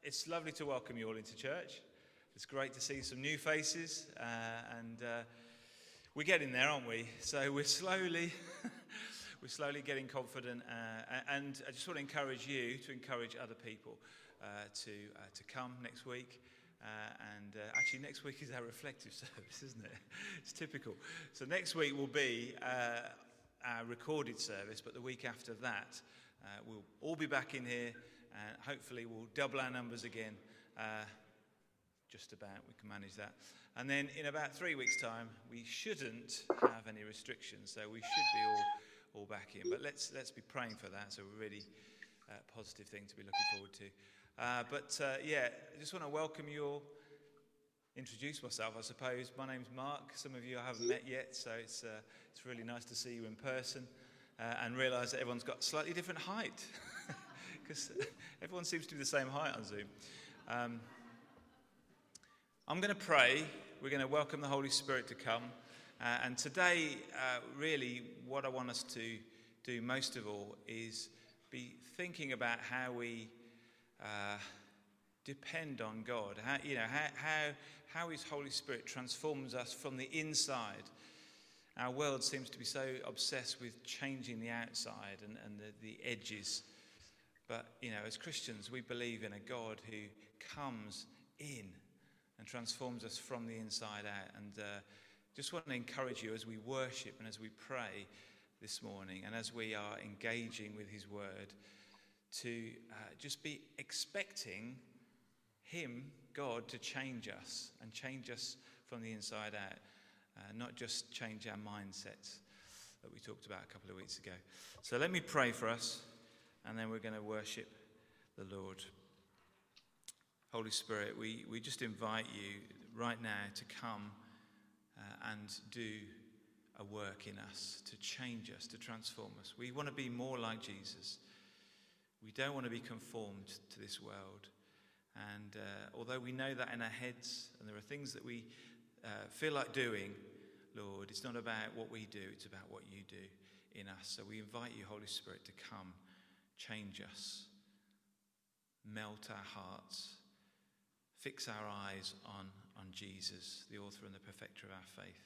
It's lovely to welcome you all into church. It's great to see some new faces, and we're getting there, aren't we? So we're slowly getting confident, and I just want to encourage you to encourage other people to come next week. Actually, next week is our reflective service, isn't it? It's typical. So next week will be our recorded service, but the week after that, we'll all be back in here, and hopefully we'll double our numbers again. Just about, we can manage that. And then in about 3 weeks' time, we shouldn't have any restrictions, so we should be all back in. But let's be praying for that. So a really positive thing to be looking forward to. I just want to welcome you all. Introduce myself, I suppose. My name's Mark. Some of you I haven't met yet, so it's really nice to see you in person and realise that everyone's got slightly different height, because everyone seems to be the same height on Zoom. I'm going to pray. We're going to welcome the Holy Spirit to come. And today, really, what I want us to do most of all is be thinking about how we depend on God. How His Holy Spirit transforms us from the inside. Our world seems to be so obsessed with changing the outside and the edges. But, as Christians, we believe in a God who comes in and transforms us from the inside out. And just want to encourage you as we worship and as we pray this morning and as we are engaging with His Word to just be expecting Him, God, to change us and change us from the inside out, not just change our mindsets that we talked about a couple of weeks ago. So let me pray for us, and then we're going to worship the Lord. Holy Spirit, we just invite you right now to come and do a work in us, to change us, to transform us. We want to be more like Jesus. We don't want to be conformed to this world. And although we know that in our heads, and there are things that we feel like doing, Lord, it's not about what we do, it's about what you do in us. So we invite you, Holy Spirit, to come, change us, melt our hearts, fix our eyes on Jesus, the author and the perfecter of our faith.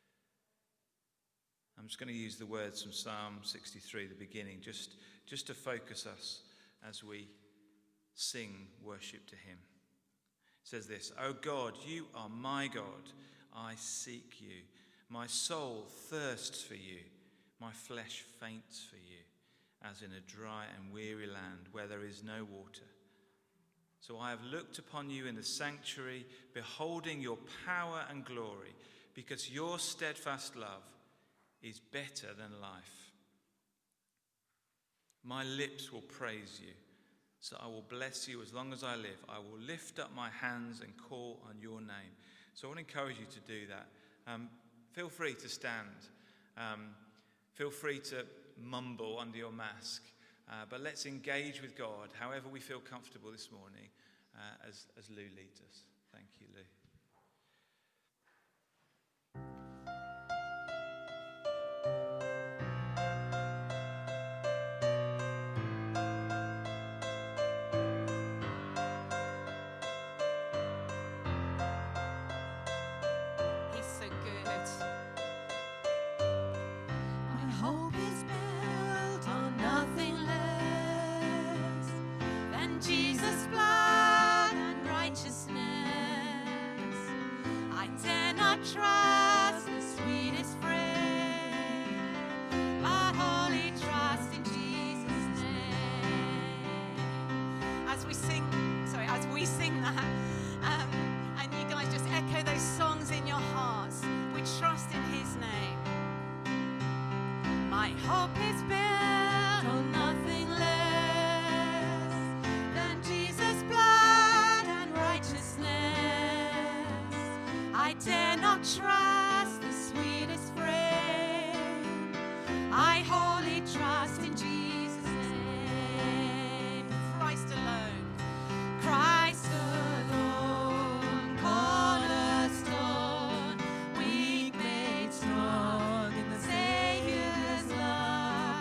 I'm just going to use the words from Psalm 63, the beginning, just to focus us as we sing worship to Him. It says this: "O God, you are my God. I seek you. My soul thirsts for you. My flesh faints for you, as in a dry and weary land where there is no water. So I have looked upon you in the sanctuary, beholding your power and glory, because your steadfast love is better than life. My lips will praise you, so I will bless you as long as I live. I will lift up my hands and call on your name." So I want to encourage you to do that. Feel free to stand. Feel free to mumble under your mask. But let's engage with God however we feel comfortable this morning as Lou leads us. Thank you, Lou.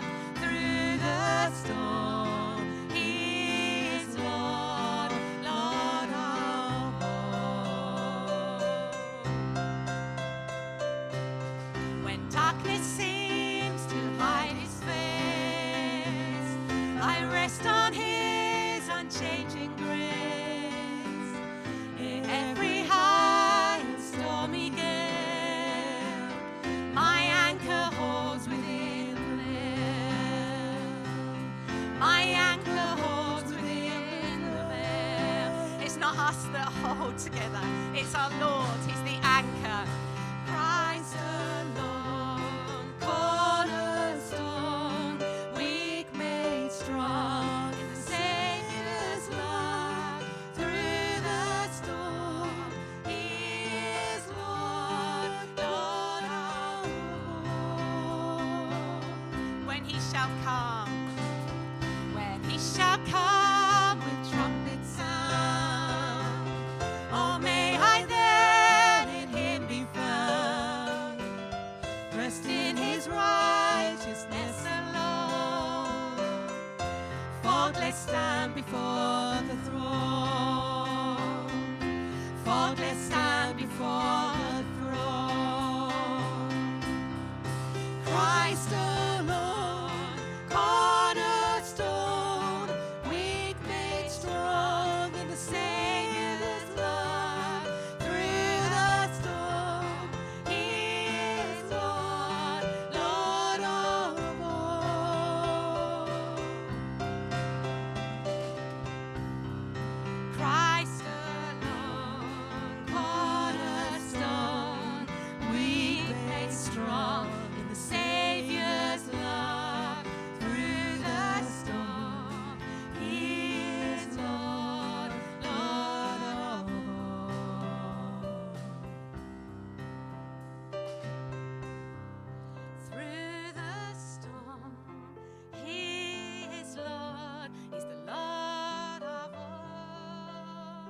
Storm, He is Lord. not us that hold together. It's our Lord. He's the anchor. Christ alone, cornerstone, weak made strong in the Savior's love. Through the storm, He is Lord, Lord of all. When He shall come, when He shall come with trumpet sound, oh, may I then in Him be found, dressed in His righteousness alone, faultless stand before the throne, faultless stand before the throne. Christ alone, cornerstone, weak made strong in the Savior's love. Through the storm, He is Lord, Lord of all. Christ alone, cornerstone, weak made strong in the Savior's love. Through the storm, He is Lord, Lord of all. Through the storm, He is Lord. He's the Lord of all.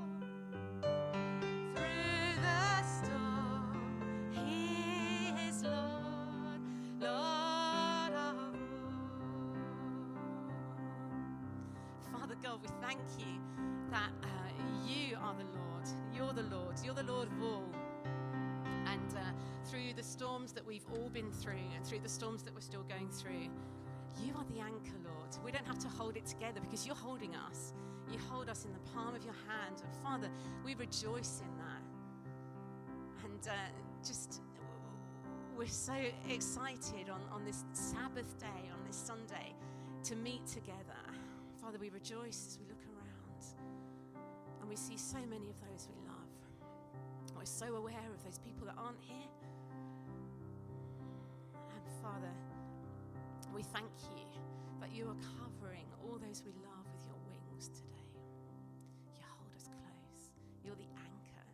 Through the storm, He is Lord, Lord of all. Father God, we thank you that you are the Lord. You're the Lord. You're the Lord of all. And through the storms that we've all been through and through the storms that we're still going through, you are the anchor, Lord. We don't have to hold it together because you're holding us. You hold us in the palm of your hand. And Father, we rejoice in that. And we're so excited on this Sabbath day, on this Sunday, to meet together. Father, we rejoice as we look around and we see so many of those we love. We're so aware of those people that aren't here. And Father, we thank you that you are covering all those we love with your wings today. You hold us close. You're the anchor.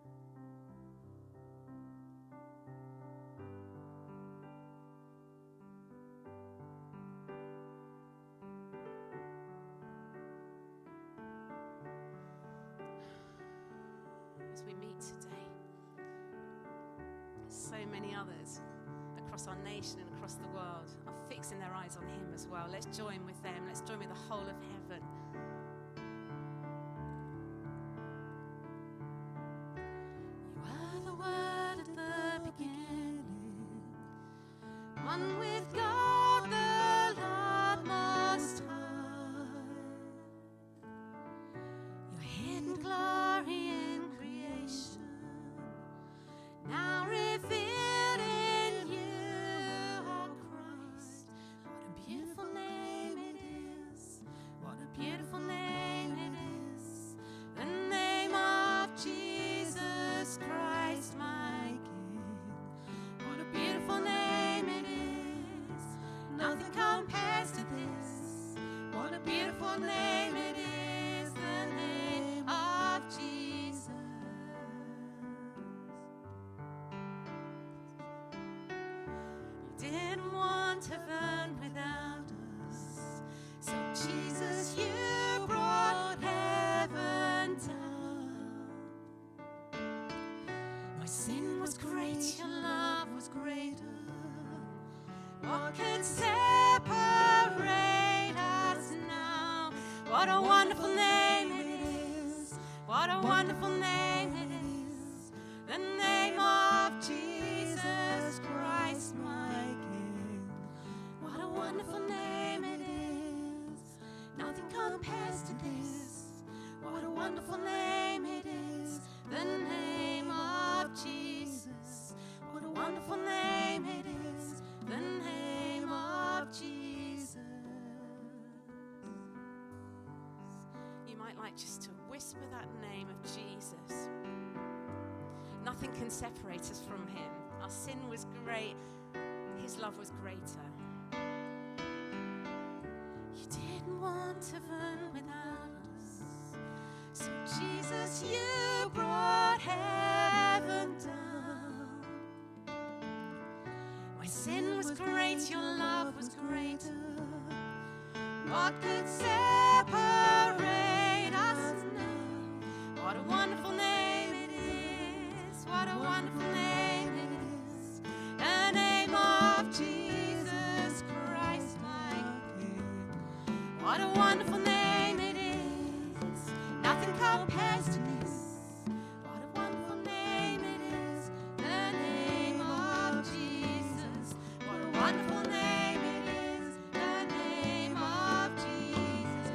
As we meet today, so many others across our nation and across the world are fixing their eyes on him as well. Let's join with them. Let's join with the whole of heaven. You were the Word at the beginning, one with God the Lord Most High. Your hidden glory in creation, now revealed in you, oh Christ. What a beautiful name it is. What a beautiful name it is. The name of Jesus Christ, my King. What a beautiful name it is. Nothing compares to this. What a beautiful name it is. The name of Jesus. You didn't want heaven without us, so Jesus, you brought heaven down. My sin was great, your love was greater. What could separate us now? What a wonderful name it is. What a wonderful name it is. The name of Jesus Christ, my King. What a wonderful name it is. Nothing compares to this. What a wonderful name it is. The name of Jesus. What a wonderful name it is. The name of Jesus. You might like just to whisper that name of Jesus. Nothing can separate us from him. Our sin was great. His love was greater. You didn't want heaven without us. So Jesus, you brought heaven down. My sin was great, your love was greater. What could separate us now? What a wonderful name it is. What a wonderful name it is. The name of Jesus Christ, my King. What a wonderful name it is. Nothing compares to this. What a wonderful name it is. The name of Jesus. What a wonderful name it is. The name of Jesus.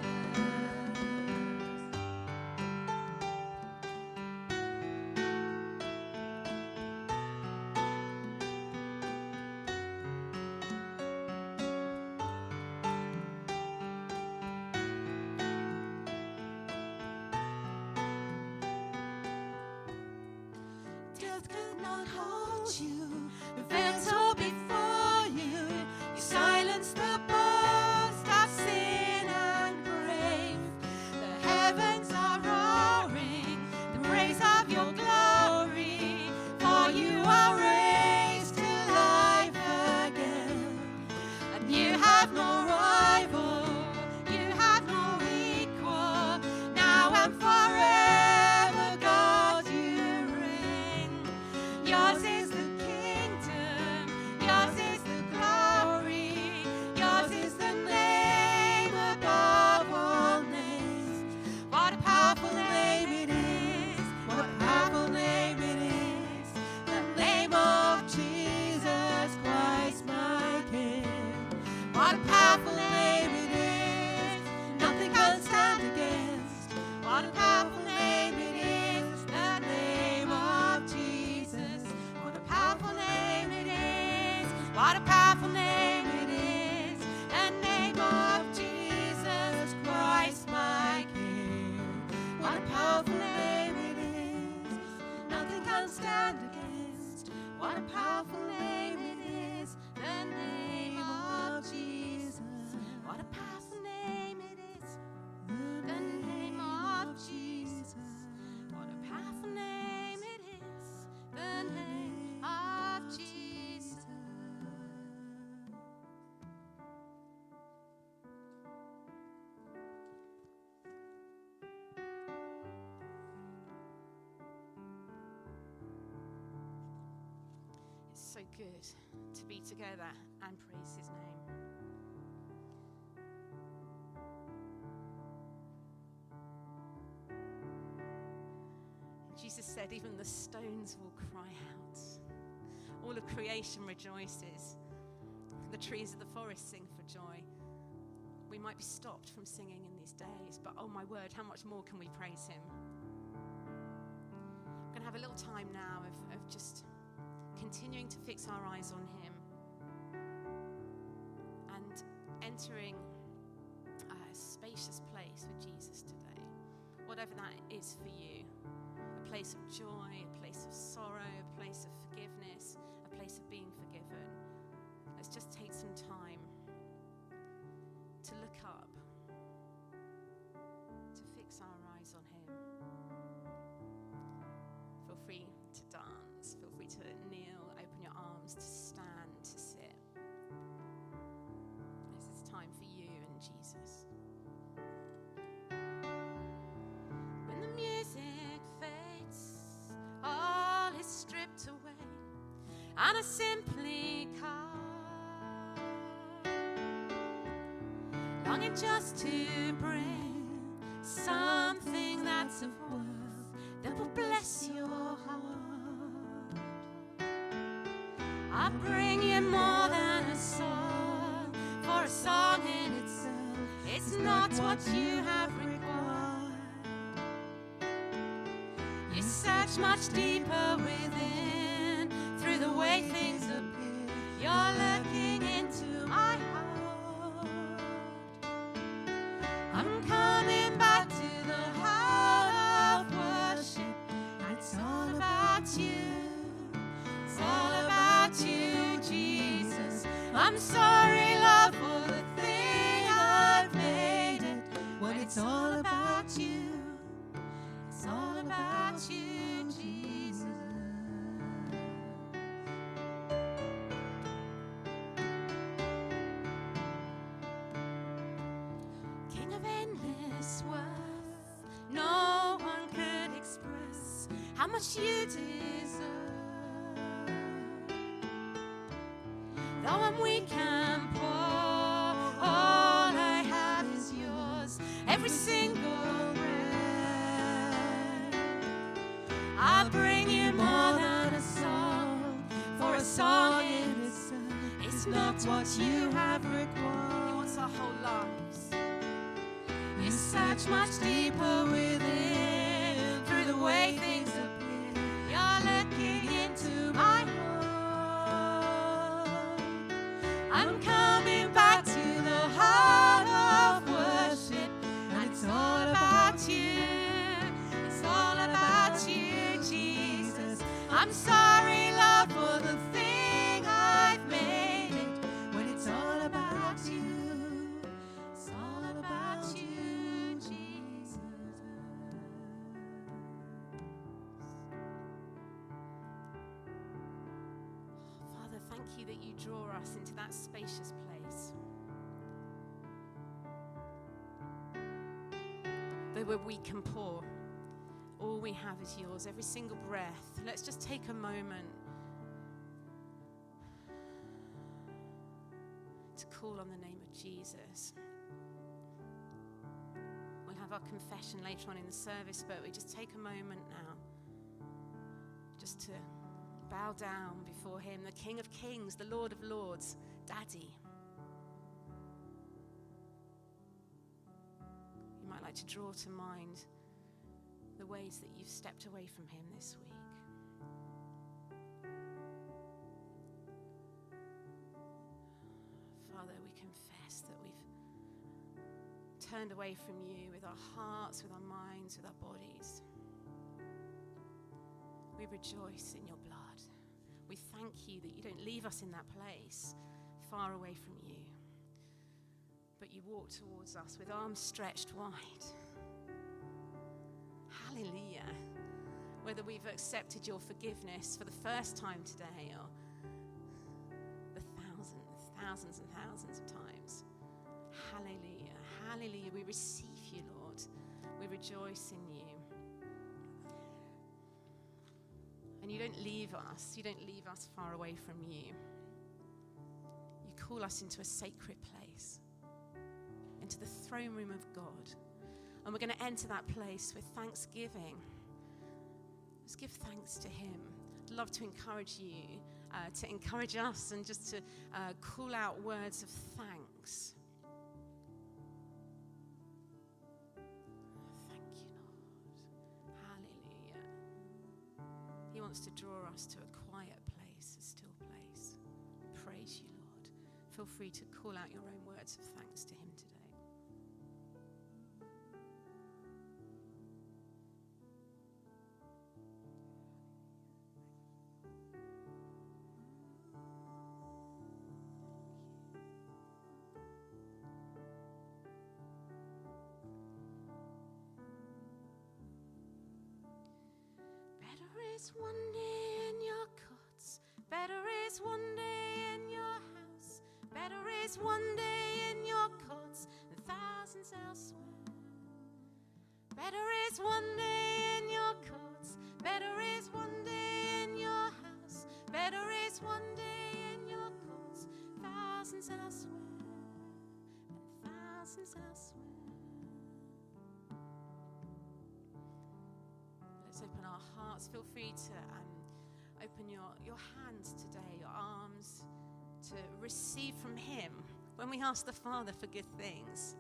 Death could not hold you. The veil tore before you. You silenced the boast of sin and grave. The heavens are roaring the praise of your glory. For you are raised to life again. And you have no rival. You have no equal. Now and forever, God, you reign. Yours is the kingdom, yours is the glory, yours is the name above all names. What a powerful name it is, what a powerful name it is. The name of Jesus Christ, my King. What a powerful name it is, nothing can stand against. What a powerful name it is, the name of Jesus. What a powerful name it is, what a powerful name it is, the name of Jesus Christ, my King. What a powerful name it is, nothing can stand against. What a powerful name it is, the name of Jesus. What a powerful name it is, the name of Jesus. What a powerful name it is, the name of Jesus. It's so good to be together and praise his name. Jesus said, even the stones will cry out. All of creation rejoices. The trees of the forest sing for joy. We might be stopped from singing in these days, but oh my word, how much more can we praise him? We're going to have a little time now of just continuing to fix our eyes on him and entering a spacious place with Jesus today. Whatever that is for you. A place of joy, a place of sorrow, a place of forgiveness, a place of being forgiven. Let's just take some time to look up, to fix our eyes on him. Feel free to dance, feel free to kneel, open your arms, to stand, to sit. This is time for you and Jesus. When the music fades, all is stripped away, and I simply come, longing just to bring something that's of worth that will bless your heart. I bring you more than a song, for a song in itself is not what you have required. You search much deeper within, through the way things appear. You're looking into my heart. I'm coming back to the I'm sorry, Lord, for the thing I've made it. When it's all about you, it's all about you, Jesus. King of endless worth, no one could express how much you deserve. Though I'm weak and poor, all I have is yours. Every single breath, I bring you more than a song, for a song in itself is not what you have required. He wants our whole lives. You search much deeper within, through the way things appear. You're looking into my heart. I'm coming back to the heart of worship, and it's all about you. It's all about you, Jesus. I'm sorry, Lord, for the thing I've made it. When it's all about you, it's all about you, Jesus. Father, thank you that you draw us into that spacious place. Though we're weak and poor, all we have is yours, every single breath. Let's just take a moment to call on the name of Jesus. We'll have our confession later on in the service, but we just take a moment now just to bow down before him, the King of Kings, the Lord of Lords, Daddy. You might like to draw to mind the ways that you've stepped away from him this week. Father, we confess that we've turned away from you with our hearts, with our minds, with our bodies. We rejoice in your blood. We thank you that you don't leave us in that place far away from you, but you walk towards us with arms stretched wide. Hallelujah. Whether we've accepted your forgiveness for the first time today or the thousands and thousands of times. Hallelujah. Hallelujah. We receive you, Lord. We rejoice in you. And you don't leave us. You don't leave us far away from you. You call us into a sacred place, into the throne room of God. And we're going to enter that place with thanksgiving. Let's give thanks to him. I'd love to encourage you to encourage us and just to call out words of thanks. Thank you, Lord. Hallelujah. He wants to draw us to a quiet place, a still place. Praise you, Lord. Feel free to call out your own words of thanks to him today. Is one day in your courts, better is one day in your house, better is one day in your courts than thousands elsewhere. Better is one day in your courts, better is one day in your house, better is one day in your courts, thousands elsewhere, and thousands elsewhere. Let's open our hearts. Feel free to open your hands today, your arms, to receive from him. When we ask the Father for good things,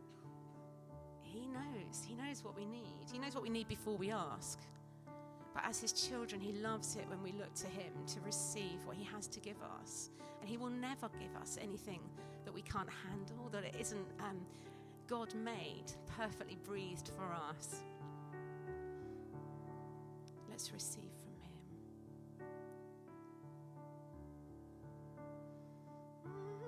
he knows what we need. He knows what we need before we ask. But as his children, he loves it when we look to him to receive what he has to give us. And he will never give us anything that we can't handle, that it isn't God-made, perfectly breathed for us. Let's receive from him.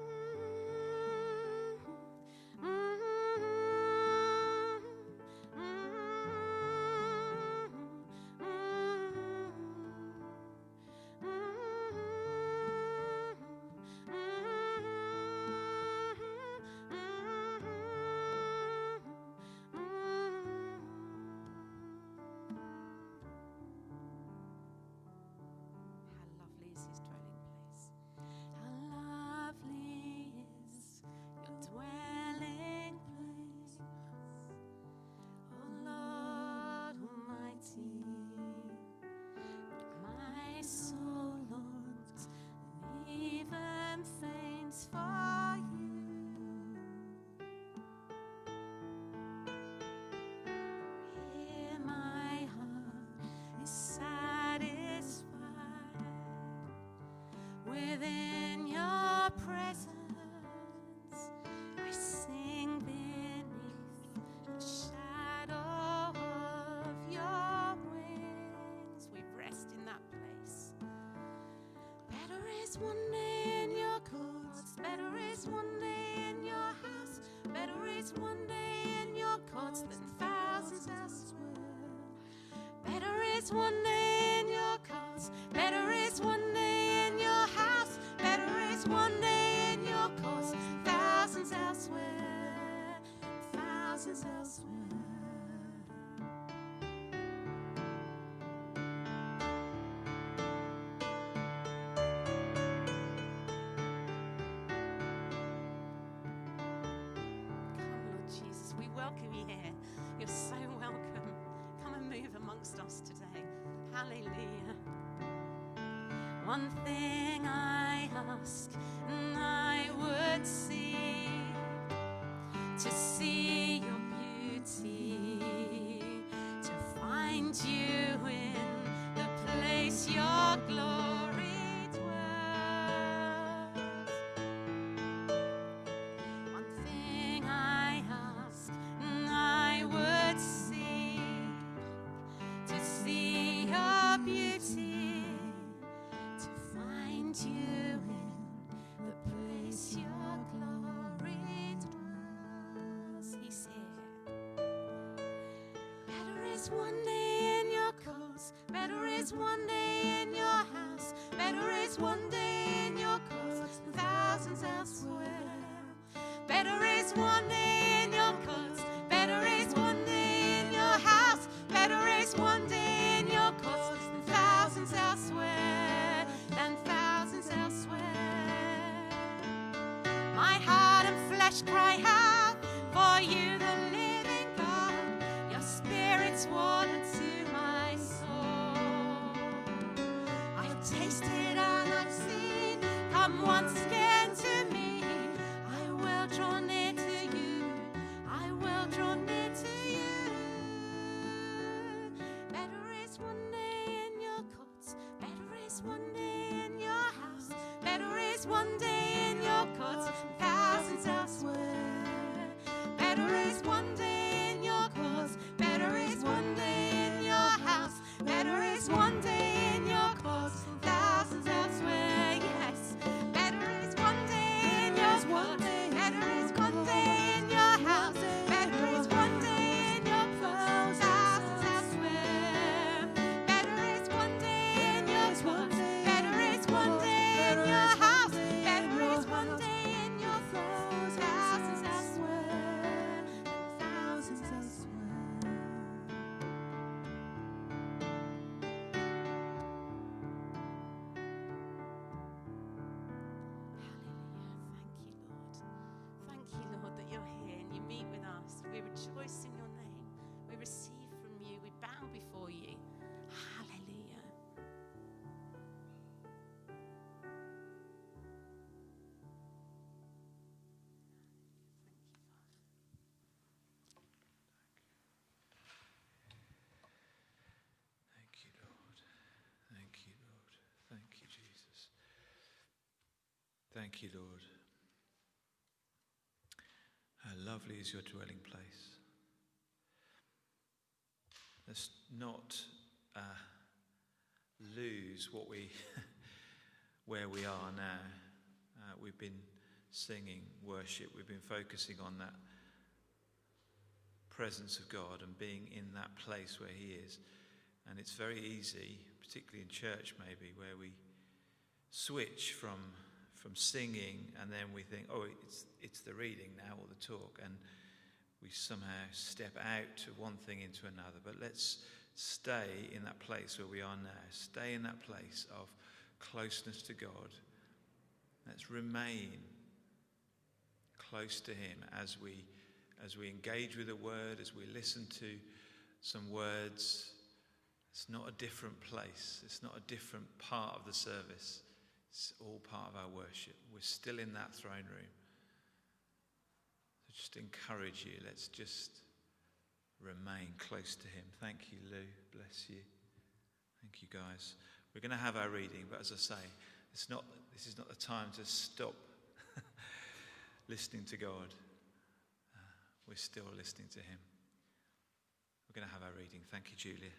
is one day in your courts. Better is one day in your house. Better is one day in your courts than thousands elsewhere. Better is one day in your courts. Better is one day in your house. Better is one day in your courts. Thousands elsewhere. Thousands elsewhere. Jesus, we welcome you here. You're so welcome. Come and move amongst us today. Hallelujah. One thing I ask, and I would seek to see your beauty, to find you in the place your glory dwells. One thing I ask, and I would seek to see your beauty, to find you in the place your glory dwells. He's here. Better is one day in your courts. Better is one day in your house. Better is one day in your courts than thousands elsewhere. Better is one day in your courts. Better is one day in your house. Better is one day in your courts than thousands elsewhere. Than thousands elsewhere. My heart and flesh cry out for you, the living God. Your spirit's water to my soul. I've tasted and I've seen. Come once again to me. I will draw near to you. I will draw near to you. Better is one day in your courts. Better is one day in your house. Better is one day in your courts than thousands elsewhere. Better is one day in your courts. Better is one day in your house. Better is one day in your courts than thousands elsewhere. Yes. Better is one day in your courts. Better is one day in your house. Better is one day in your courts than thousands elsewhere. Better is one day in your courts. Better is one day in your house. Better is one day in your courts than thousands elsewhere. Thousands elsewhere. Hallelujah. Thank you, Lord, that you're here and you meet with us. We rejoice in your name. We receive from you. We bow before you. Hallelujah. Thank you, Lord. Thank you, Lord. Thank you, Jesus. Thank you, Lord. How lovely is your dwelling place. Let's not lose what we, where we are now. We've been singing worship. We've been focusing on that presence of God and being in that place where he is. And it's very easy, particularly in church maybe, where we switch from singing and then we think, oh, it's the reading now or the talk, and we somehow step out to one thing into another. But let's stay in that place where we are now. Stay in that place of closeness to God. Let's remain close to him as we engage with the word, as we listen to some words. It's not a different place. It's not a different part of the service. It's all part of our worship. We're still in that throne room. So just encourage you. Let's just remain close to him. Thank you, Lou. Bless you. Thank you, guys. We're going to have our reading, but as I say, this is not the time to stop listening to God. We're still listening to him. We're going to have our reading. Thank you, Julia.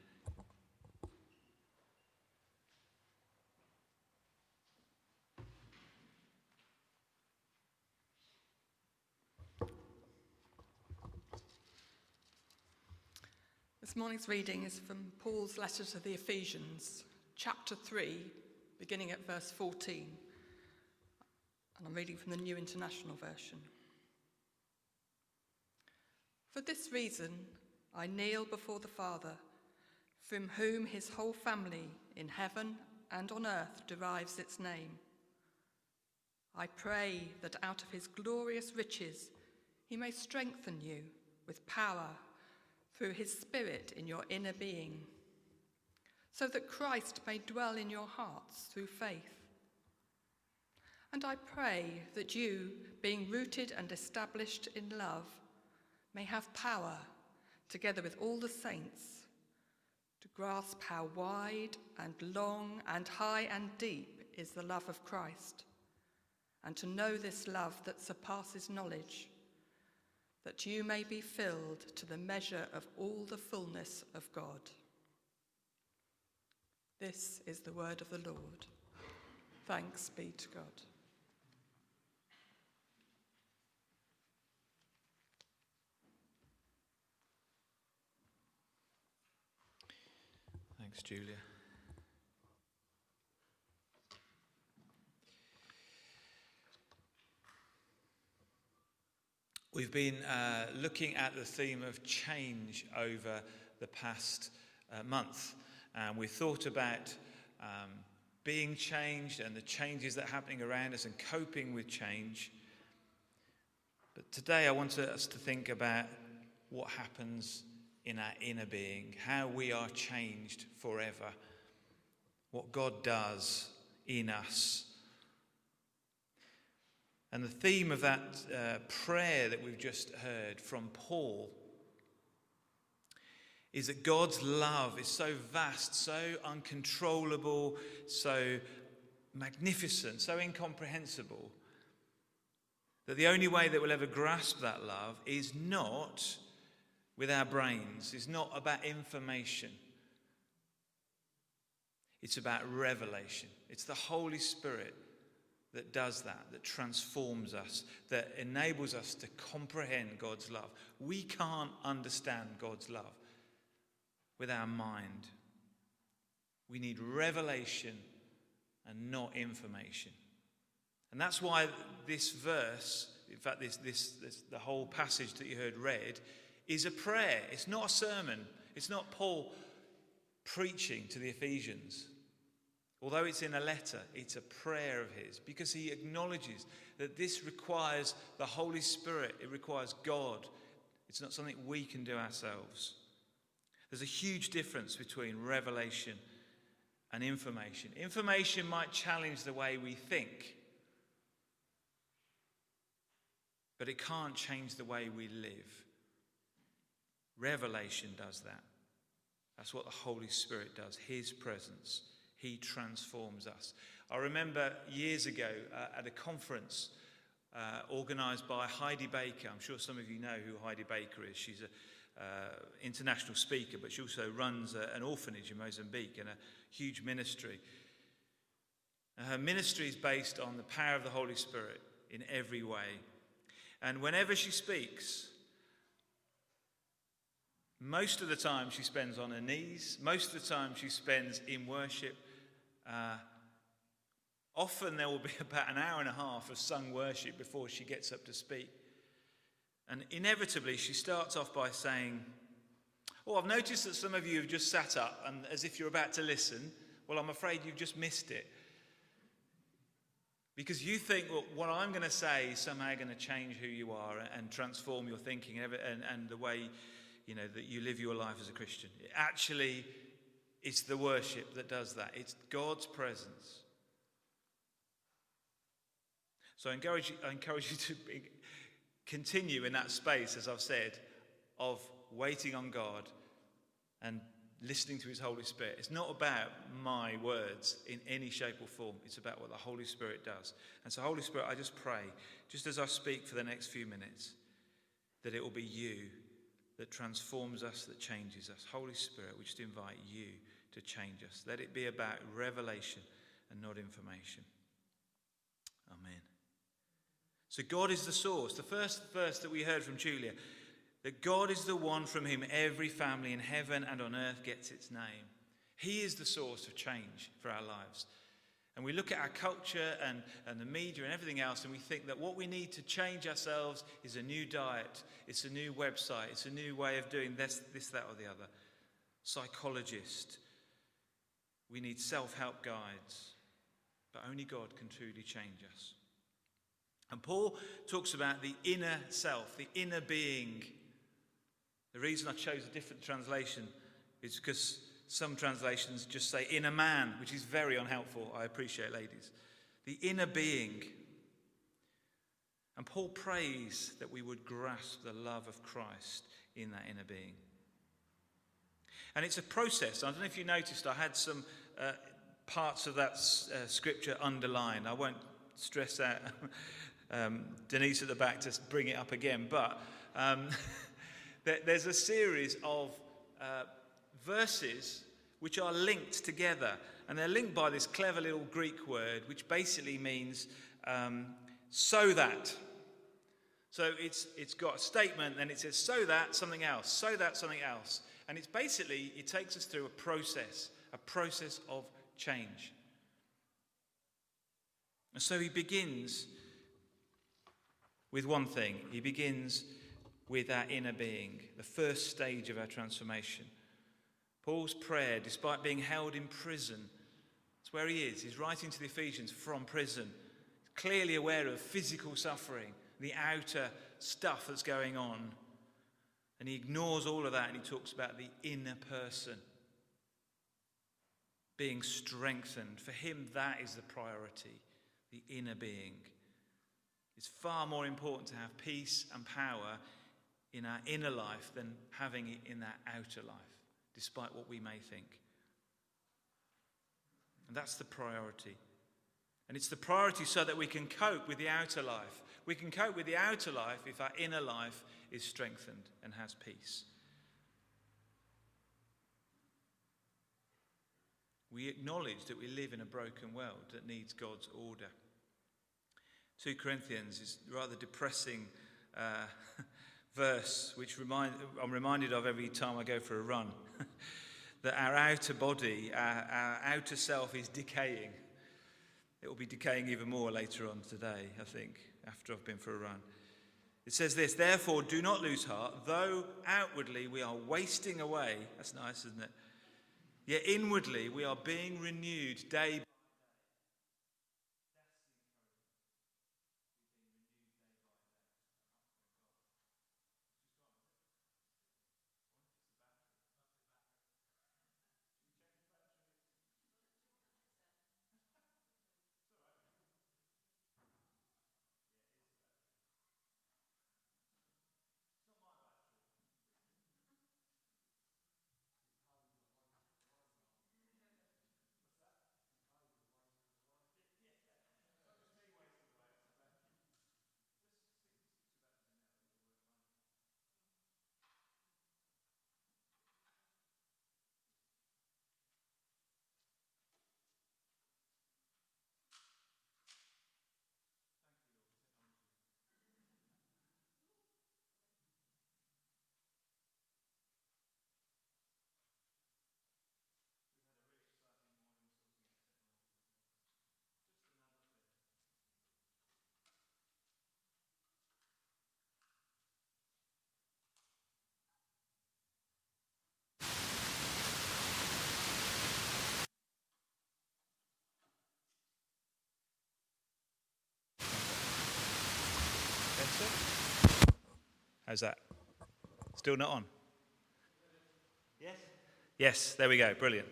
This morning's reading is from Paul's letter to the Ephesians, chapter 3, beginning at verse 14. And I'm reading from the New International Version. For this reason, I kneel before the Father, from whom his whole family in heaven and on earth derives its name. I pray that out of his glorious riches he may strengthen you with power through his Spirit in your inner being, so that Christ may dwell in your hearts through faith. And I pray that you, being rooted and established in love, may have power, together with all the saints, to grasp how wide and long and high and deep is the love of Christ, and to know this love that surpasses knowledge, that you may be filled to the measure of all the fullness of God. This is the word of the Lord. Thanks be to God. Thanks, Julia. We've been looking at the theme of change over the past month. And we thought about being changed and the changes that are happening around us and coping with change. But today I want us to think about what happens in our inner being, how we are changed forever, what God does in us. And the theme of that prayer that we've just heard from Paul is that God's love is so vast, so uncontrollable, so magnificent, so incomprehensible, that the only way that we'll ever grasp that love is not with our brains, is not about information. It's about revelation. It's the Holy Spirit that does that transforms us, that enables us to comprehend God's love. We can't understand God's love with our mind. We need revelation and not information. And that's why this verse, in fact, this the whole passage that you heard read, is a prayer. It's not a sermon. It's not Paul preaching to the Ephesians. Although it's in a letter, it's a prayer of his, because he acknowledges that this requires the Holy Spirit. It requires God. It's not something we can do ourselves. There's a huge difference between revelation and information. Information might challenge the way we think, but it can't change the way we live. Revelation does that. That's what the Holy Spirit does, his presence. He transforms us. I remember years ago at a conference organised by Heidi Baker. I'm sure some of you know who Heidi Baker is. She's an international speaker, but she also runs an orphanage in Mozambique and a huge ministry. And her ministry is based on the power of the Holy Spirit in every way. And whenever she speaks, most of the time she spends on her knees. Most of the time she spends in worship. Often there will be about an hour and a half of sung worship before she gets up to speak. And inevitably she starts off by saying, "Oh, I've noticed that some of you have just sat up and as if you're about to listen. Well, I'm afraid you've just missed it. Because you think, well, what I'm going to say is somehow going to change who you are and transform your thinking and the way, that you live your life as a Christian. Actually, it's the worship that does that. It's God's presence. So I encourage you to continue in that space, as I've said, of waiting on God and listening to his Holy Spirit. It's not about my words in any shape or form. It's about what the Holy Spirit does. And so, Holy Spirit, I just pray, just as I speak for the next few minutes, that it will be you that transforms us, that changes us. Holy Spirit, we just invite you to change us. Let it be about revelation and not information. Amen. So God is the source. The first verse that we heard from Julia, That God is the one from whom every family in heaven and on earth gets its name. He is the source of change for our lives. And we look at our culture and the media and everything else, and we think that what we need to change ourselves is a new diet, it's a new website, it's a new way of doing this, that, or the other. Psychologist. We need self-help guides. But only God can truly change us. And Paul talks about the inner self, the inner being. The reason I chose a different translation is because some translations just say inner man, which is very unhelpful. I appreciate, ladies. The inner being. And Paul prays that we would grasp the love of Christ in that inner being. And it's a process. I don't know if you noticed, I had some parts of that scripture underlined. I won't stress out Denise at the back to bring it up again, but there's a series of verses which are linked together, and they're linked by this clever little Greek word which basically means so that. So it's got a statement, then it says so that something else, so that something else, and it's basically, it takes us through a process of change. And so he begins with one thing. He begins with our inner being, the first stage of our transformation. Paul's prayer, despite being held in prison, that's where he is. He's writing to the Ephesians from prison, clearly aware of physical suffering, the outer stuff that's going on. And he ignores all of that and he talks about the inner person being strengthened. For him, that is the priority, the inner being. It's far more important to have peace and power in our inner life than having it in that outer life, despite what we may think. And that's the priority. And it's the priority so that we can cope with the outer life. We can cope with the outer life if our inner life is strengthened and has peace. We acknowledge that we live in a broken world that needs God's order. 2 Corinthians is a rather depressing verse, which I'm reminded of every time I go for a run. That our outer body, our outer self is decaying. It will be decaying even more later on today, I think, after I've been for a run. It says this, therefore do not lose heart, though outwardly we are wasting away. That's nice, isn't it? Yet inwardly we are being renewed day by day. How's that? Still not on? Yes? Yes, there we go. Brilliant.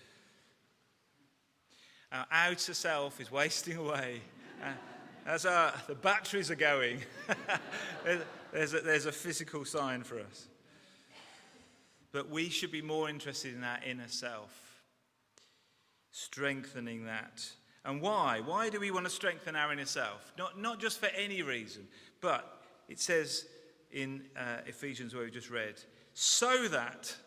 Our outer self is wasting away. As the batteries are going, there's a physical sign for us. But we should be more interested in our inner self, strengthening that. And why? Why do we want to strengthen our inner self? Not just for any reason, but it says in Ephesians, where we just read, so that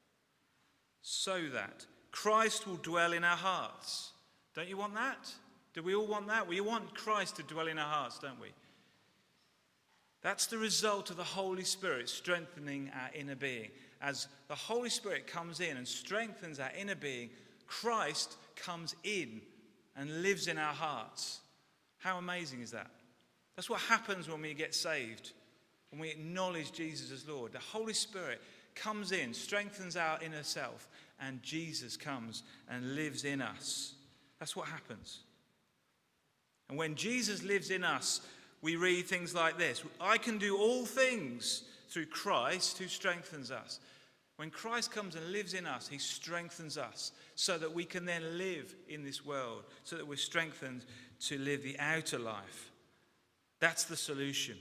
Christ will dwell in our hearts. Don't you want that? Do we all want that? We want Christ to dwell in our hearts, don't we? That's the result of the Holy Spirit strengthening our inner being. As the Holy Spirit comes in and strengthens our inner being, Christ comes in and lives in our hearts. How amazing is that? That's what happens when we get saved, when we acknowledge Jesus as Lord. The Holy Spirit comes in, strengthens our inner self, and Jesus comes and lives in us. That's what happens. And when Jesus lives in us, we read things like this: I can do all things through Christ who strengthens us. When Christ comes and lives in us, he strengthens us so that we can then live in this world, so that we're strengthened to live the outer life. That's the solution.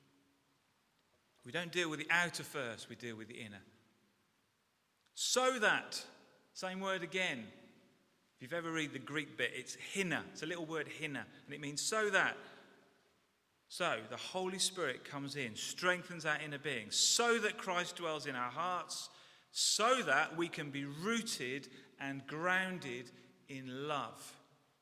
We don't deal with the outer first, we deal with the inner. So that, same word again. If you've ever read the Greek bit, it's hina. It's a little word hina, and it means so that. So the Holy Spirit comes in, strengthens our inner being, so that Christ dwells in our hearts, so that we can be rooted and grounded in love.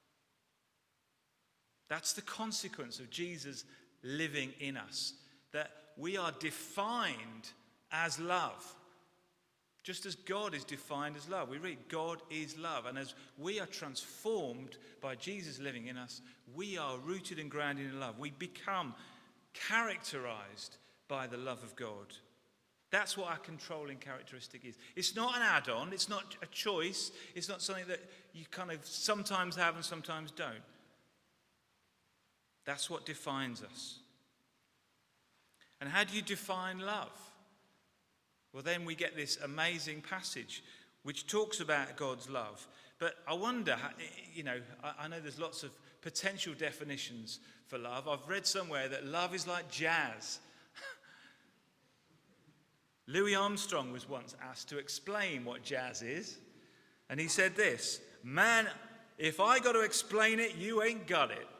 That's the consequence of Jesus living in us, that we are defined as love. Just as God is defined as love. We read, God is love. And as we are transformed by Jesus living in us, we are rooted and grounded in love. We become characterized by the love of God. That's what our controlling characteristic is. It's not an add-on. It's not a choice. It's not something that you kind of sometimes have and sometimes don't. That's what defines us. And how do you define love? Well, then we get this amazing passage which talks about God's love. But I wonder, I know there's lots of potential definitions for love. I've read somewhere that love is like jazz. Louis Armstrong was once asked to explain what jazz is. And he said this: "Man, if I got to explain it, you ain't got it."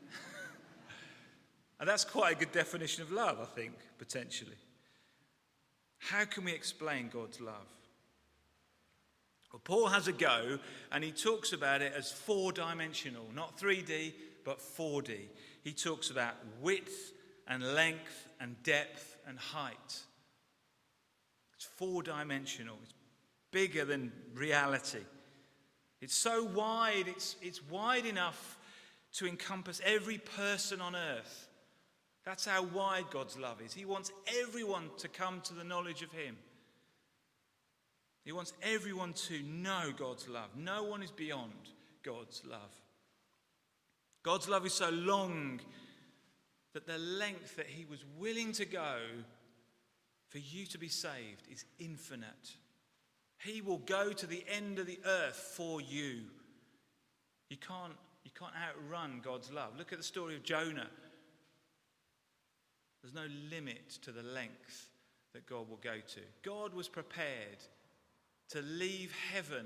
And that's quite a good definition of love, I think, potentially. How can we explain God's love? Well, Paul has a go, and he talks about it as four-dimensional, not 3D, but 4D. He talks about width and length and depth and height. It's four-dimensional. It's bigger than reality. It's so wide, it's wide enough to encompass every person on earth. That's how wide God's love is. He wants everyone to come to the knowledge of him. He wants everyone to know God's love. No one is beyond God's love. God's love is so long that the length that he was willing to go for you to be saved is infinite. He will go to the end of the earth for you. You can't outrun God's love. Look at the story of Jonah. There's no limit to the length that God will go to. God was prepared to leave heaven,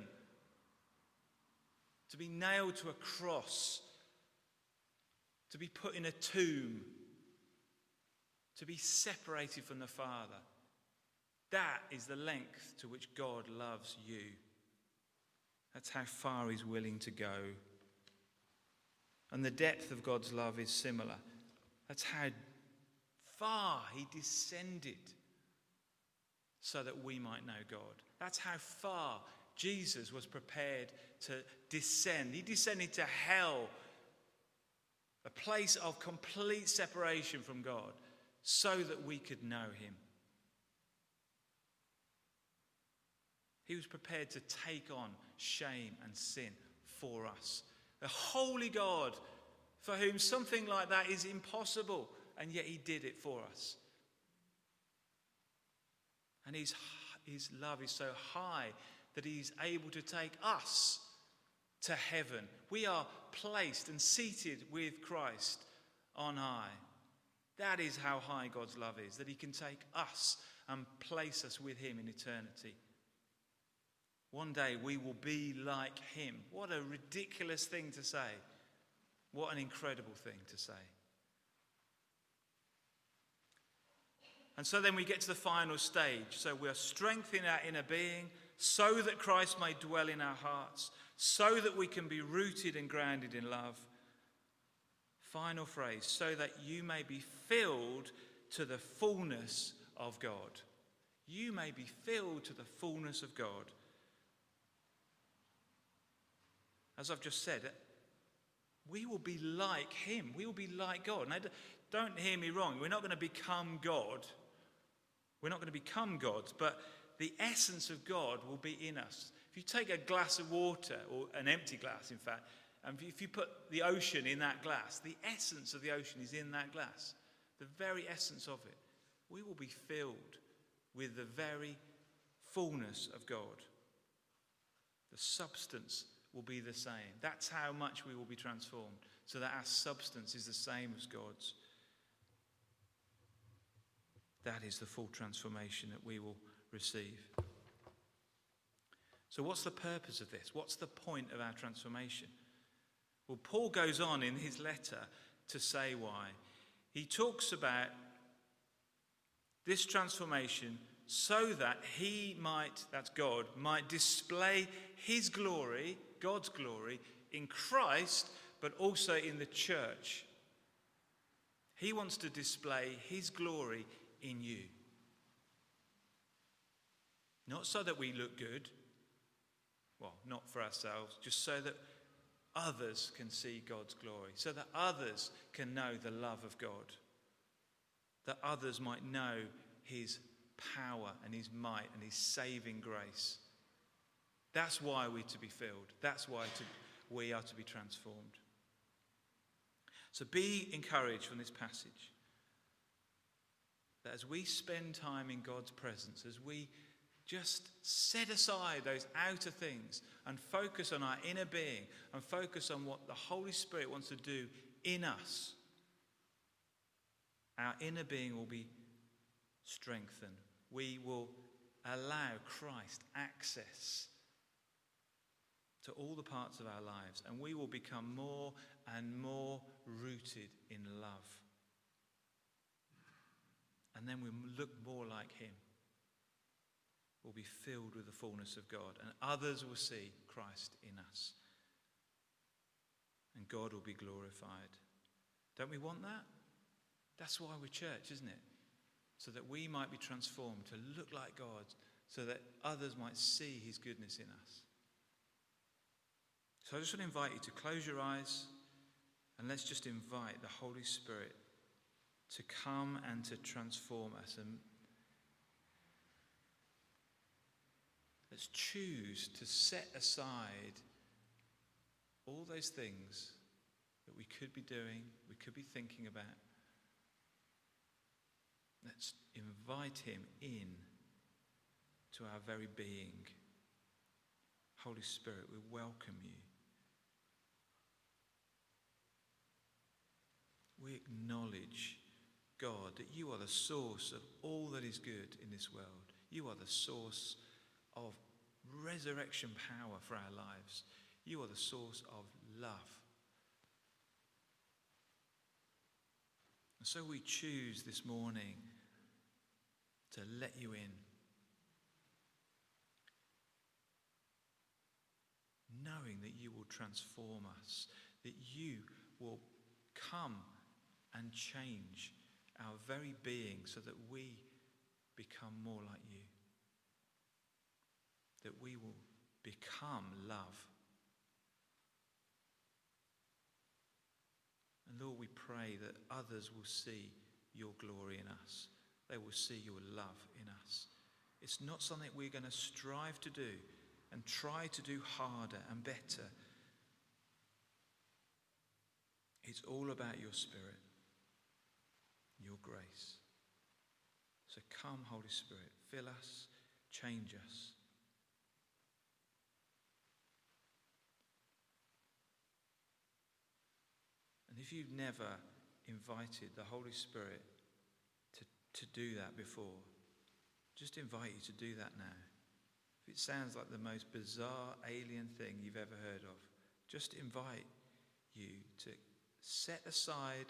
to be nailed to a cross, to be put in a tomb, to be separated from the Father. That is the length to which God loves you. That's how far he's willing to go. And the depth of God's love is similar. That's how far he descended so that we might know God. That's how far Jesus was prepared to descend. He descended to hell, a place of complete separation from God, so that we could know him. He was prepared to take on shame and sin for us. A holy God for whom something like that is impossible, and yet he did it for us. And his love is so high that he's able to take us to heaven. We are placed and seated with Christ on high. That is how high God's love is, that he can take us and place us with him in eternity. One day we will be like him. What a ridiculous thing to say. What an incredible thing to say. And so then we get to the final stage. So we are strengthening our inner being so that Christ may dwell in our hearts, so that we can be rooted and grounded in love. Final phrase, so that you may be filled to the fullness of God. You may be filled to the fullness of God. As I've just said, we will be like him. We will be like God. Now, don't hear me wrong. We're not going to become God. We're not going to become gods, but the essence of God will be in us. If you take a glass of water, or an empty glass, in fact, and if you put the ocean in that glass, the essence of the ocean is in that glass. The very essence of it. We will be filled with the very fullness of God. The substance will be the same. That's how much we will be transformed, so that our substance is the same as God's. That is the full transformation that we will receive. So what's the purpose of this? What's the point of our transformation? Well, Paul goes on in his letter to say why. He talks about this transformation so that he might, that's God, might display his glory, God's glory, in Christ, but also in the church. He wants to display his glory in you. Not so that we look good, well, not for ourselves, just so that others can see God's glory, so that others can know the love of God, that others might know his power and his might and his saving grace. That's why we're to be filled. That's why we are to be transformed. So be encouraged from this passage that as we spend time in God's presence, as we just set aside those outer things and focus on our inner being and focus on what the Holy Spirit wants to do in us, our inner being will be strengthened. We will allow Christ access to all the parts of our lives, and we will become more and more rooted in love. And then we look more like him. We'll be filled with the fullness of God, and others will see Christ in us. And God will be glorified. Don't we want that? That's why we're church, isn't it? So that we might be transformed to look like God, so that others might see his goodness in us. So I just want to invite you to close your eyes, and let's just invite the Holy Spirit to come and to transform us. And let's choose to set aside all those things that we could be doing, we could be thinking about. Let's invite him in to our very being. Holy Spirit, we welcome you. We acknowledge, God, that you are the source of all that is good in this world. You are the source of resurrection power for our lives. You are the source of love. And so we choose this morning to let you in. Knowing that you will transform us, that you will come and change our very being so that we become more like you. That we will become love. And Lord, we pray that others will see your glory in us. They will see your love in us. It's not something we're going to strive to do and try to do harder and better. It's all about your Spirit, your grace. So come, Holy Spirit, fill us, change us. And if you've never invited the Holy Spirit to do that before, just invite you to do that now. If it sounds like the most bizarre, alien thing you've ever heard of, just invite you to set aside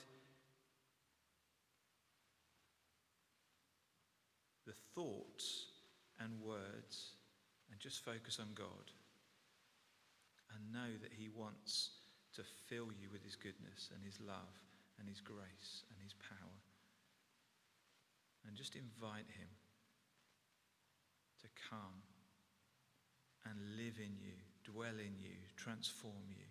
the thoughts and words and just focus on God and know that he wants to fill you with his goodness and his love and his grace and his power. And just invite him to come and live in you, dwell in you, transform you.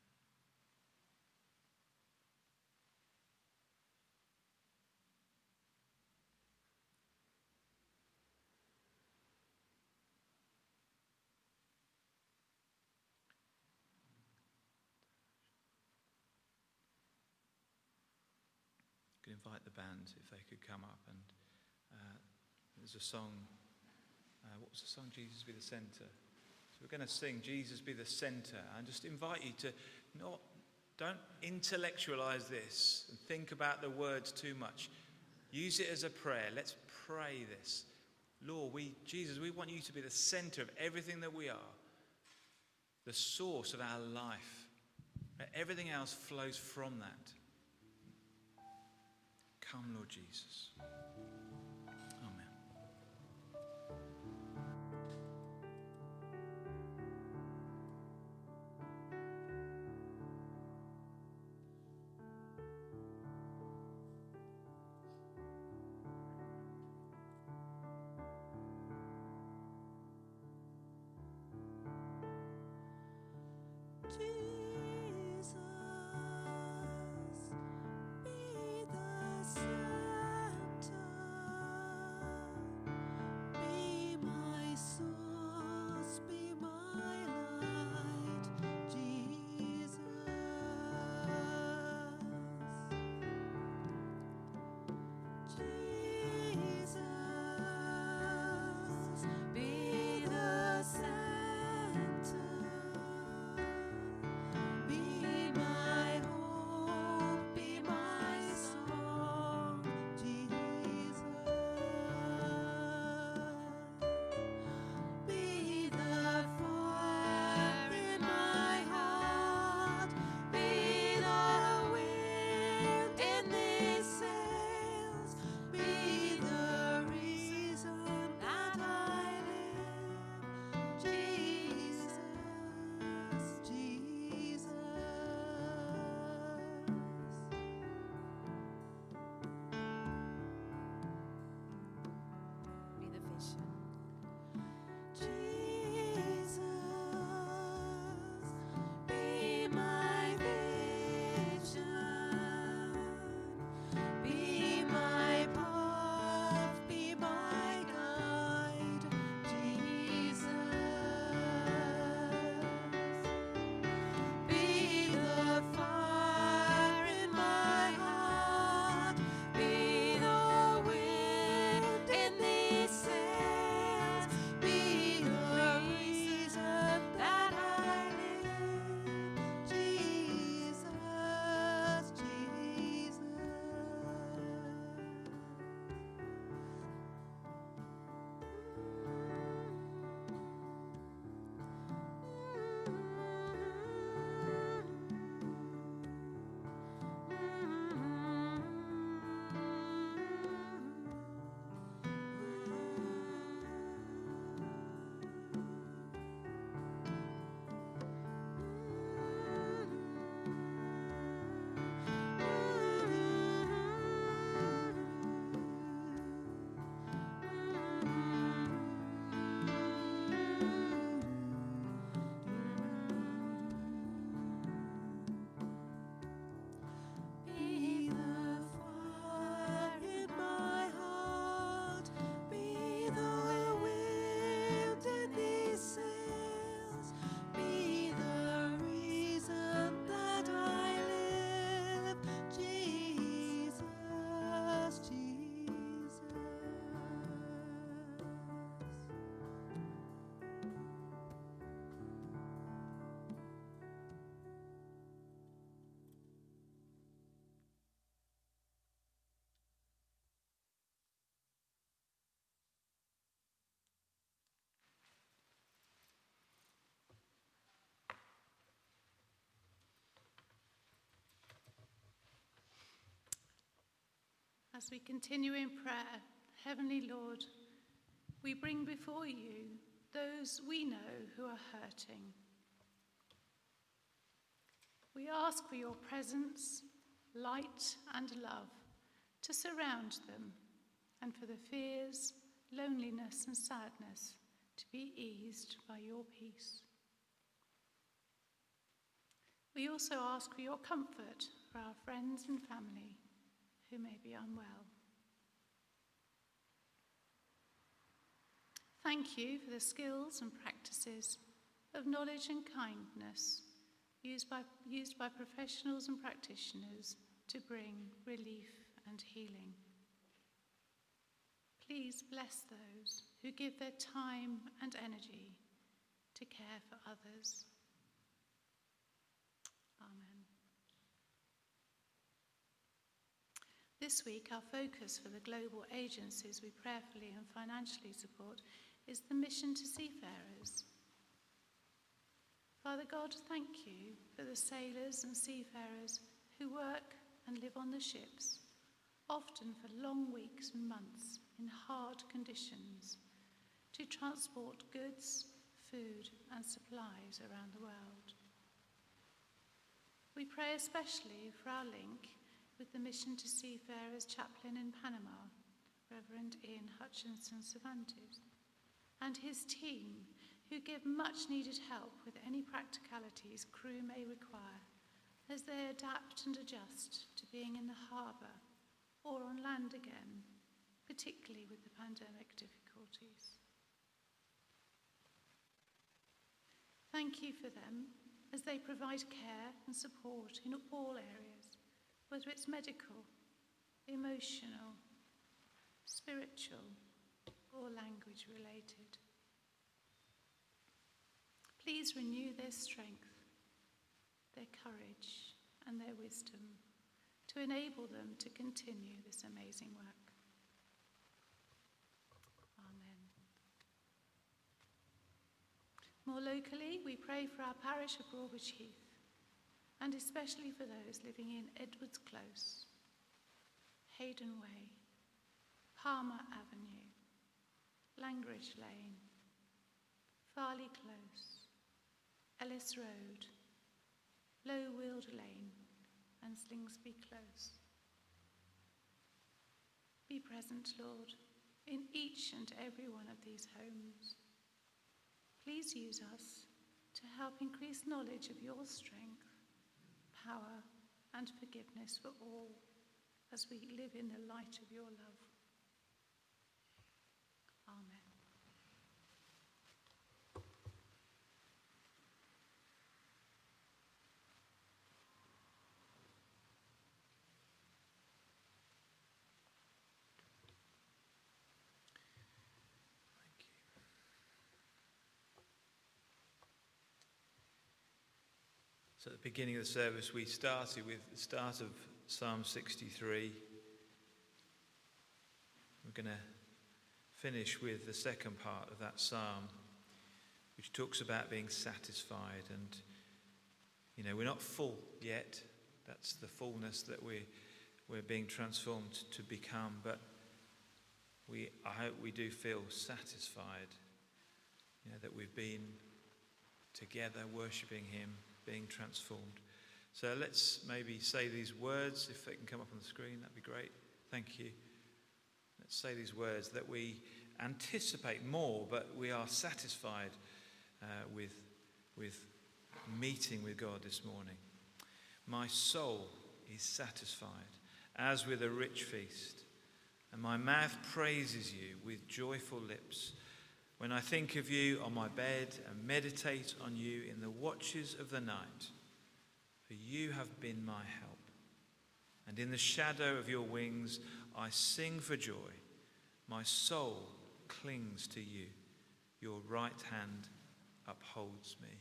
You could invite the band if they could come up, and there's a song. What was the song? Jesus Be the Centre. So we're going to sing Jesus Be the Centre. And just invite you to don't intellectualize this and think about the words too much. Use it as a prayer. Let's pray this. Lord, Jesus, we want you to be the centre of everything that we are, the source of our life. Everything else flows from that. Come, Lord Jesus. Amen. As we continue in prayer, Heavenly Lord, we bring before you those we know who are hurting. We ask for your presence, light and love to surround them and for the fears, loneliness, and sadness to be eased by your peace. We also ask for your comfort for our friends and family who may be unwell. Thank you for the skills and practices of knowledge and kindness used by professionals and practitioners to bring relief and healing. Please bless those who give their time and energy to care for others. Amen. This week, our focus for the global agencies we prayerfully and financially support is the mission to seafarers. Father God, thank you for the sailors and seafarers who work and live on the ships, often for long weeks and months in hard conditions, to transport goods, food and supplies around the world. We pray especially for our link with the Mission to Seafarers chaplain in Panama, Reverend Ian Hutchinson Cervantes, and his team who give much needed help with any practicalities crew may require as they adapt and adjust to being in the harbour or on land again, particularly with the pandemic difficulties. Thank you for them as they provide care and support in all areas, whether it's medical, emotional, spiritual, or language related. Please renew their strength, their courage, and their wisdom to enable them to continue this amazing work. Amen. More locally, we pray for our parish of Broadwich Heath, and especially for those living in Edwards Close, Hayden Way, Palmer Avenue, Langridge Lane, Farley Close, Ellis Road, Low Weald Lane, and Slingsby Close. Be present, Lord, in each and every one of these homes. Please use us to help increase knowledge of your strength, power, and forgiveness for all as we live in the light of your love. Amen. So at the beginning of the service, we started with the start of Psalm 63. We're going to finish with the second part of that psalm, which talks about being satisfied. And, you know, we're not full yet. That's the fullness that we're being transformed to become. But I hope we do feel satisfied, you know, that we've been together worshipping him, being transformed. So let's maybe say these words. If they can come up on the screen, that'd be great. Thank you. Let's say these words that we anticipate more, but we are satisfied with meeting with God this morning. My soul is satisfied as with a rich feast, and my mouth praises you with joyful lips. When I think of you on my bed and meditate on you in the watches of the night, for you have been my help. And in the shadow of your wings I sing for joy. My soul clings to you. Your right hand upholds me.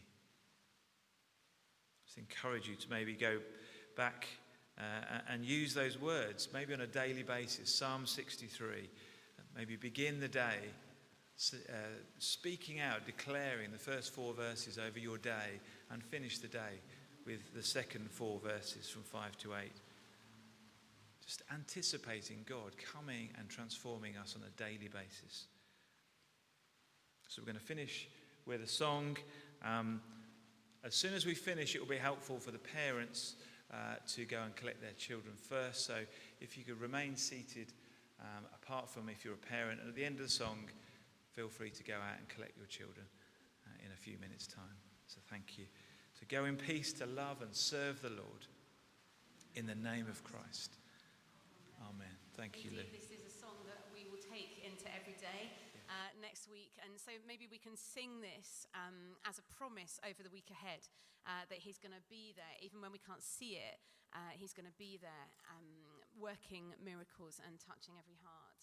Just encourage you to maybe go back and use those words, maybe on a daily basis. Psalm 63. Maybe begin the day speaking out, declaring the first 4 verses over your day, and finish the day with the second 4 verses from 5 to 8. Just anticipating God coming and transforming us on a daily basis. So we're going to finish with a song. As soon as we finish, it will be helpful for the parents to go and collect their children first. So if you could remain seated apart from if you're a parent. And at the end of the song, feel free to go out and collect your children in a few minutes' time. So thank you. So go in peace to love and serve the Lord in the name of Christ. Amen. Thank you, Lou. This is a song that we will take into every day next week. And so maybe we can sing this as a promise over the week ahead, that he's going to be there. Even when we can't see it, he's going to be there working miracles and touching every heart.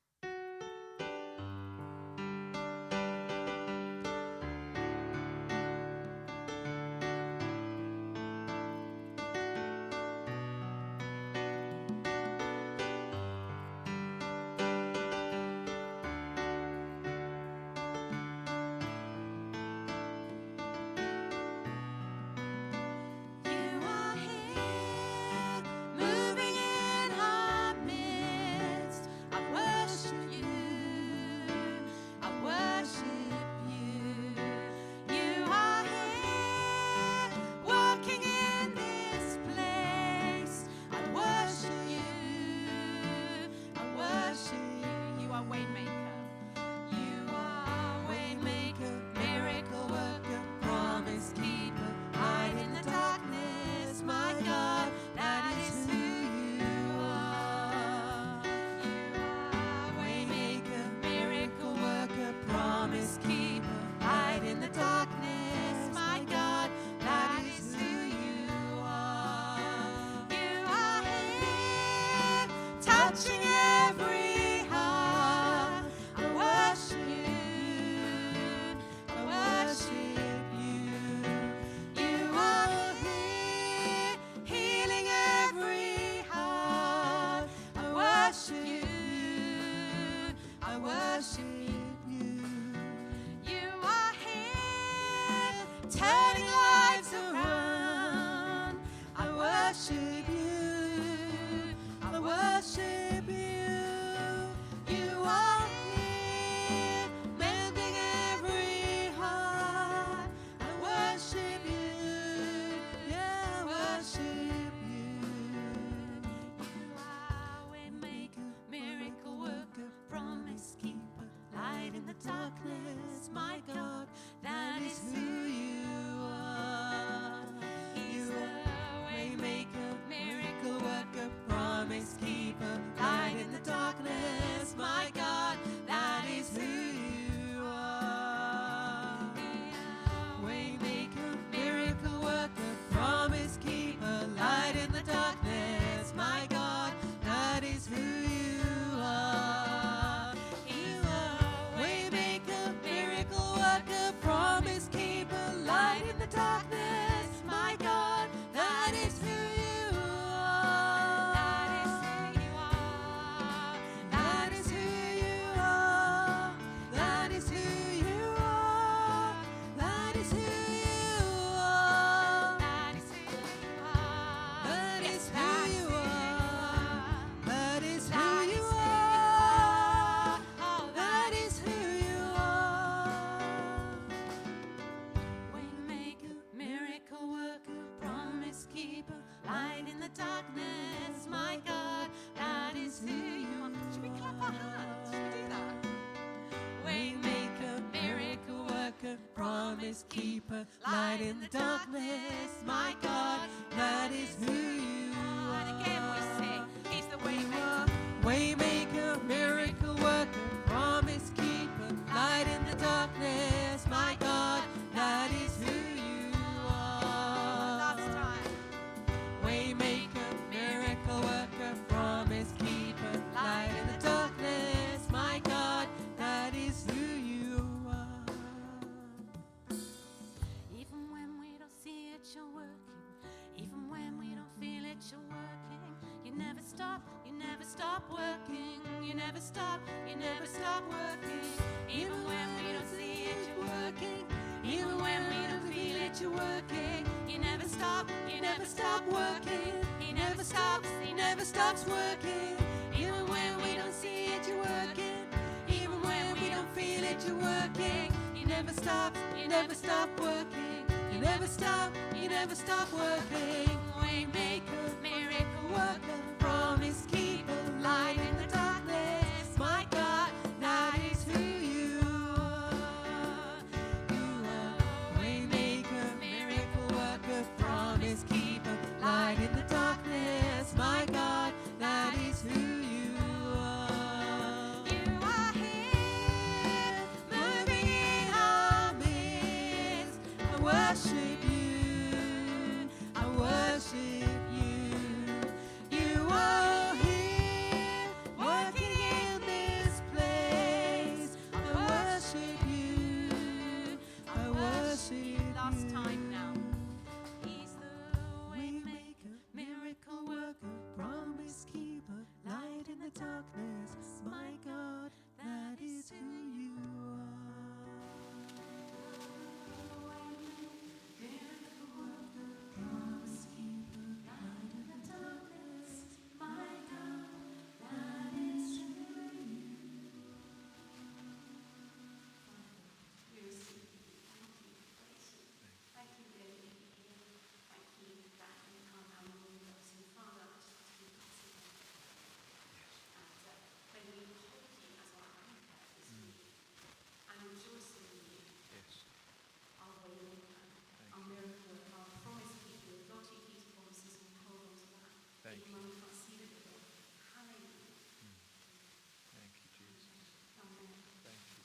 Promise keeper, light in the darkness, my God, that is who you are. And again we sing, he's the way maker. Waymaker, miracle worker, promise keeper, light in the darkness, my God, that is who you are. Last time. Waymaker, miracle worker, promise keeper, light in the darkness, my God, that is who you are. Even when we don't see it, you're working. Even when we don't feel it, you're working. You never stop working. You never stop working. Even when we don't see it, you're working. Even when we don't feel it, you're working. You never stop working. He never stops working. Even when we don't see it, you're working. Even when we don't feel it, you're working. You never stop working. You never stop working. Waymaker, miracle worker, promise keeper, light in the darkness. worship you. I worship you. You are here, working in this place. I worship you. I worship you. Last time now. He's the waymaker, miracle worker, promise keeper, light in the darkness. My God, that is who you are. Miracle worker, promise keeper, light in the darkness. My God, that is who you are. Thank you, Lily. Thank you that you can't handle all of us. And Father, I just want to be considerate. And when we hold you as our anchor this week and rejoice in you, Yes. our waymaker, our miracle worker, our promise keeper, God who keeps promises and we hold on to that. Thank Even you. when we can't see the goal. Hallelujah. Thank you, Jesus. Amen. Thank you.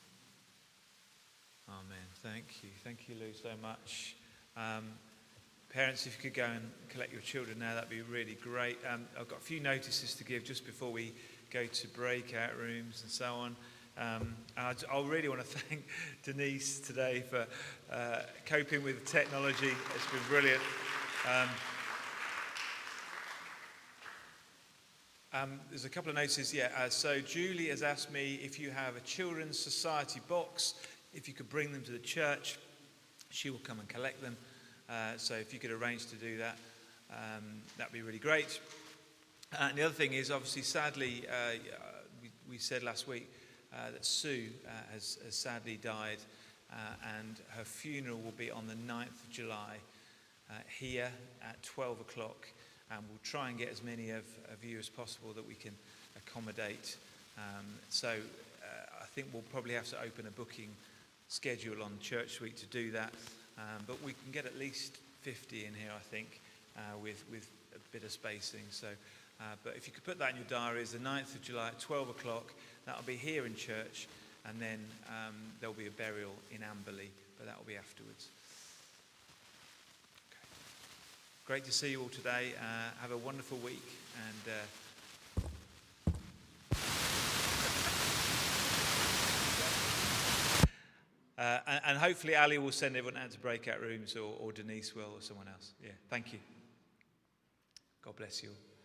Amen. Thank you. Thank you, Lou, so much. Parents, if you could go and collect your children now, that'd be really great. I've got a few notices to give just before we go to breakout rooms and so on. And I really want to thank Denise today for coping with the technology. It's been brilliant. There's a couple of notices. So Julie has asked me if you have a Children's Society box, if you could bring them to the church. She will come and collect them. So if you could arrange to do that, that'd be really great. And the other thing is, obviously, sadly, we said last week that Sue has sadly died, and her funeral will be on the 9th of July here at 12 o'clock. And we'll try and get as many of you as possible that we can accommodate. So I think we'll probably have to open a booking schedule on Church Suite to do that. But we can get at least 50 in here, I think, with a bit of spacing. So, but if you could put that in your diaries, the 9th of July at 12 o'clock, that'll be here in church. And then there'll be a burial in Amberley, but that'll be afterwards. Okay. Great to see you all today. Have a wonderful week. And hopefully Ali will send everyone out to breakout rooms, or Denise will, or someone else. Yeah, thank you. God bless you all.